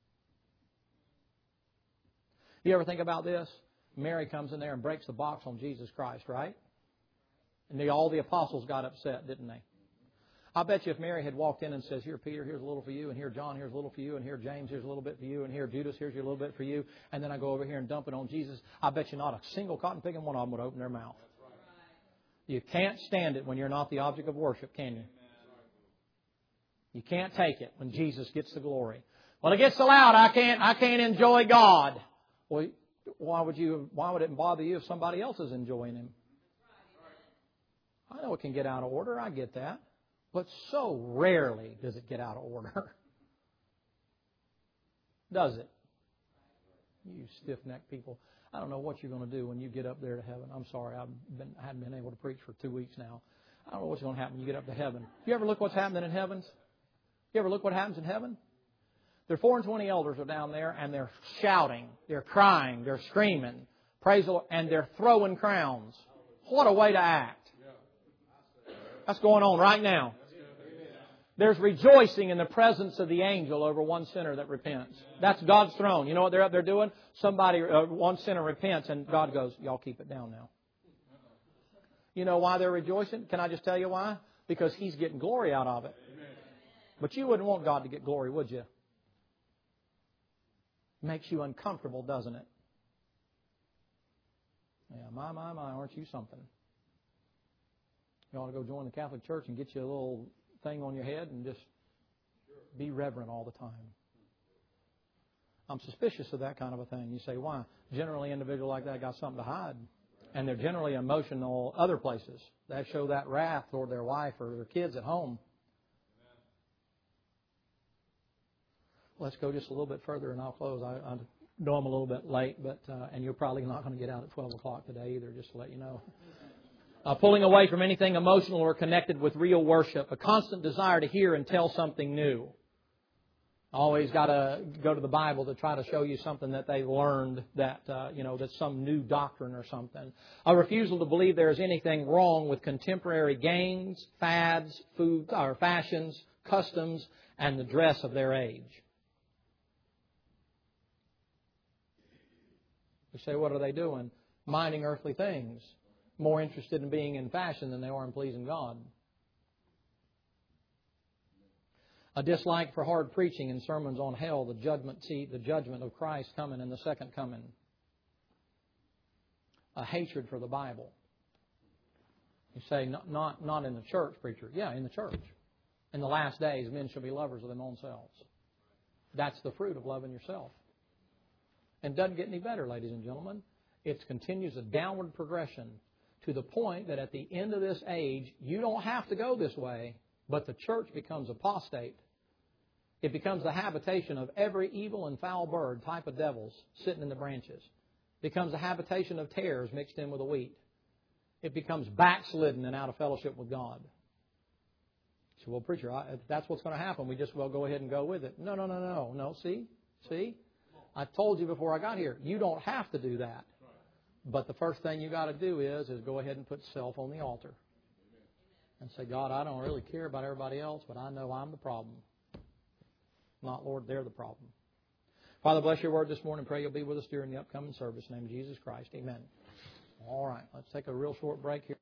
You ever think about this? Mary comes in there and breaks the box on Jesus Christ, right? And they, all the apostles got upset, didn't they? I bet you if Mary had walked in and says, here, Peter, here's a little for you, and here, John, here's a little for you, and here, James, here's a little bit for you, and here, Judas, here's your little bit for you, and then I go over here and dump it on Jesus, I bet you not a single cotton picking one of them would open their mouth. You can't stand it when you're not the object of worship, can you? You can't take it when Jesus gets the glory. Well, it gets so loud, I can't, I can't enjoy God. Well, why would you? Why would it bother you if somebody else is enjoying Him? I know it can get out of order. I get that. But so rarely does it get out of order. Does it? You stiff-necked people. I don't know what you're going to do when you get up there to heaven. I'm sorry. I've been, I haven't been able to preach for two weeks now. I don't know what's going to happen when you get up to heaven. You ever look what's happening in heavens? You ever look what happens in heaven? There are four and twenty elders are down there, and they're shouting, they're crying, they're screaming, praise the Lord, and they're throwing crowns. What a way to act. That's going on right now. There's rejoicing in the presence of the angel over one sinner that repents. That's God's throne. You know what they're up there doing? Somebody, uh, one sinner repents, and God goes, y'all keep it down now. You know why they're rejoicing? Can I just tell you why? Because He's getting glory out of it. But you wouldn't want God to get glory, would you? Makes you uncomfortable, doesn't it? Yeah, my, my, my, aren't you something? You ought to go join the Catholic Church and get you a little thing on your head and just be reverent all the time. I'm suspicious of that kind of a thing. You say, why? Generally, an individual like that got something to hide. And they're generally emotional other places. They show that wrath toward their wife or their kids at home. Let's go just a little bit further and I'll close. I, I know I'm a little bit late, but uh, and you're probably not going to get out at twelve o'clock today either, just to let you know. Uh, pulling away from anything emotional or connected with real worship. A constant desire to hear and tell something new. Always got to go to the Bible to try to show you something that they learned, that, uh, you know, that's some new doctrine or something. A refusal to believe there is anything wrong with contemporary games, fads, food, or fashions, customs, and the dress of their age. You say, what are they doing? Minding earthly things. More interested in being in fashion than they are in pleasing God. A dislike for hard preaching and sermons on hell, the judgment seat, the judgment of Christ coming and the second coming. A hatred for the Bible. You say, not, not, not in the church, preacher. Yeah, in the church. In the last days, men shall be lovers of their own selves. That's the fruit of loving yourself. And it doesn't get any better, ladies and gentlemen. It continues a downward progression to the point that at the end of this age, you don't have to go this way, but the church becomes apostate. It becomes the habitation of every evil and foul bird, type of devils, sitting in the branches. It becomes a habitation of tares mixed in with the wheat. It becomes backslidden and out of fellowship with God. So, well, preacher, I, if that's what's going to happen, we just well go ahead and go with it. No, no, no, no, no. See? See? I told you before I got here, you don't have to do that. But the first thing you got to do is, is go ahead and put self on the altar. And say, God, I don't really care about everybody else, but I know I'm the problem. Not, Lord, they're the problem. Father, bless your word this morning. Pray you'll be with us during the upcoming service. In the name of Jesus Christ. Amen. All right, let's take a real short break here.